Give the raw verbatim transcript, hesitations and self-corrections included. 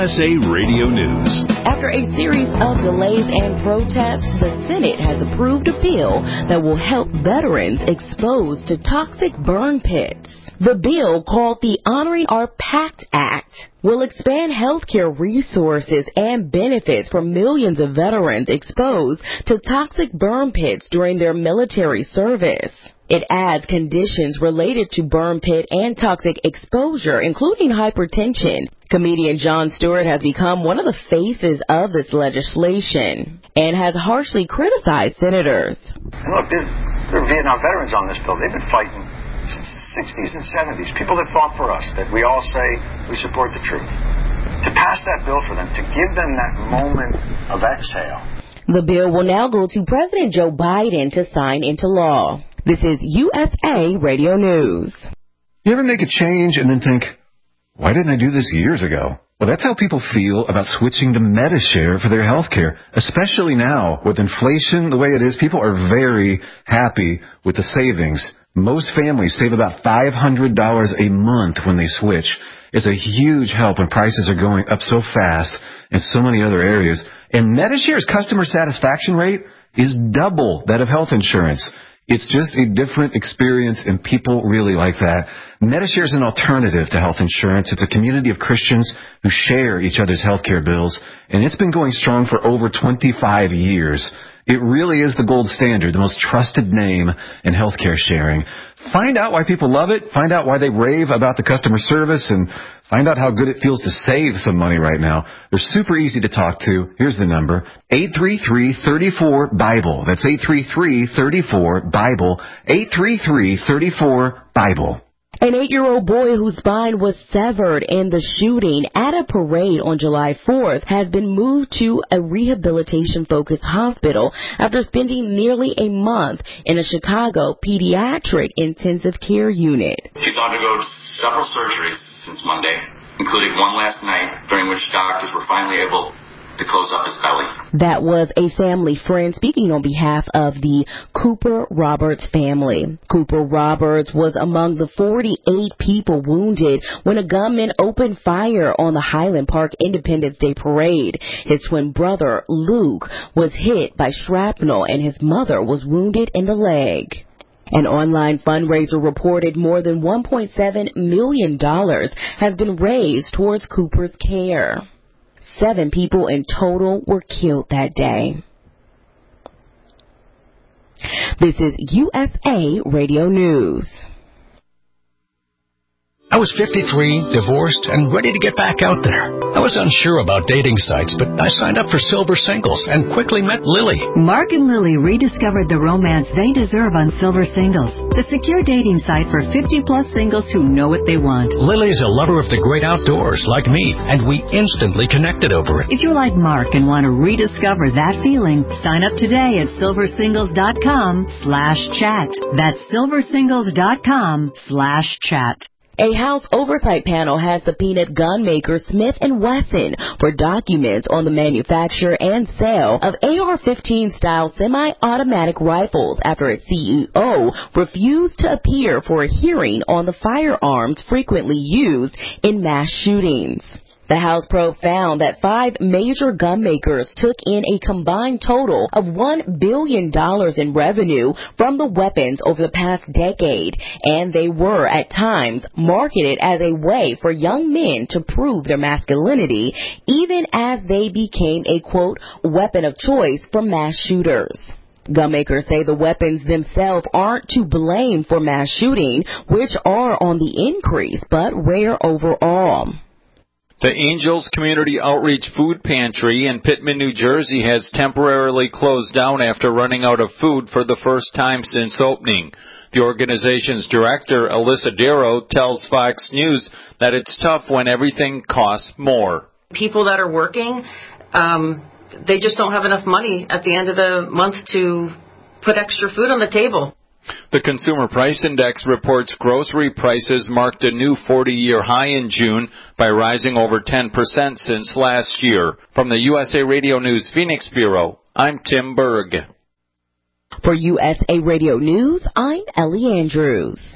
S A Radio News. After a series of delays and protests, the Senate has approved a bill that will help veterans exposed to toxic burn pits. The bill, called the Honoring Our Pact Act, will expand healthcare resources and benefits for millions of veterans exposed to toxic burn pits during their military service. It adds conditions related to burn pit and toxic exposure, including hypertension. Comedian Jon Stewart has become one of the faces of this legislation and has harshly criticized senators. And look, there, there are Vietnam veterans on this bill. They've been fighting since the sixties and seventies. People that fought for us, that we all say we support the truth. To pass that bill for them, to give them that moment of exhale. The bill will now go to President Joe Biden to sign into law. This is U S A Radio News. You ever make a change and then think, why didn't I do this years ago? Well, that's how people feel about switching to Medi-Share for their health care, especially now with inflation the way it is. People are very happy with the savings. Most families save about five hundred dollars a month when they switch. It's a huge help when prices are going up so fast in so many other areas. And Medi-Share's customer satisfaction rate is double that of health insurance. It's just a different experience, and people really like that. Medi-Share is an alternative to health insurance. It's a community of Christians who share each other's health care bills, and it's been going strong for over twenty-five years. It really is the gold standard, the most trusted name in healthcare sharing. Find out why people love it. Find out why they rave about the customer service, and find out how good it feels to save some money right now. They're super easy to talk to. Here's the number, eight three three, three four, BIBLE. That's eight three three, three four, BIBLE, eight three three, three four, BIBLE. An eight-year-old boy whose spine was severed in the shooting at a parade on July fourth has been moved to a rehabilitation-focused hospital after spending nearly a month in a Chicago pediatric intensive care unit. She's undergone several surgeries since Monday, including one last night, during which doctors were finally able to close up his belly. That was a family friend speaking on behalf of the Cooper Roberts family. Cooper Roberts was among the forty-eight people wounded when a gunman opened fire on the Highland Park Independence Day parade. His twin brother, Luke, was hit by shrapnel, and his mother was wounded in the leg. An online fundraiser reported more than one point seven million dollars has been raised towards Cooper's care. Seven people in total were killed that day. This is U S A Radio News. I was fifty-three, divorced, and ready to get back out there. I was unsure about dating sites, but I signed up for Silver Singles and quickly met Lily. Mark and Lily rediscovered the romance they deserve on Silver Singles, the secure dating site for fifty-plus singles who know what they want. Lily is a lover of the great outdoors, like me, and we instantly connected over it. If you're like Mark and want to rediscover that feeling, sign up today at silversingles.com slash chat. That's silversingles.com slash chat. A House Oversight Panel has subpoenaed gun maker Smith and Wesson for documents on the manufacture and sale of A R fifteen style semi-automatic rifles after its C E O refused to appear for a hearing on the firearms frequently used in mass shootings. The House probe found that five major gun makers took in a combined total of one billion dollars in revenue from the weapons over the past decade, and they were at times marketed as a way for young men to prove their masculinity, even as they became a, quote, weapon of choice for mass shooters. Gun makers say the weapons themselves aren't to blame for mass shooting, which are on the increase, but rare overall. The Angels Community Outreach Food Pantry in Pittman, New Jersey has temporarily closed down after running out of food for the first time since opening. The organization's director, Alyssa Darrow, tells Fox News that it's tough when everything costs more. People that are working, um, they just don't have enough money at the end of the month to put extra food on the table. The Consumer Price Index reports grocery prices marked a new forty-year high in June by rising over ten percent since last year. From the U S A Radio News Phoenix Bureau, I'm Tim Berg. For U S A Radio News, I'm Ellie Andrews.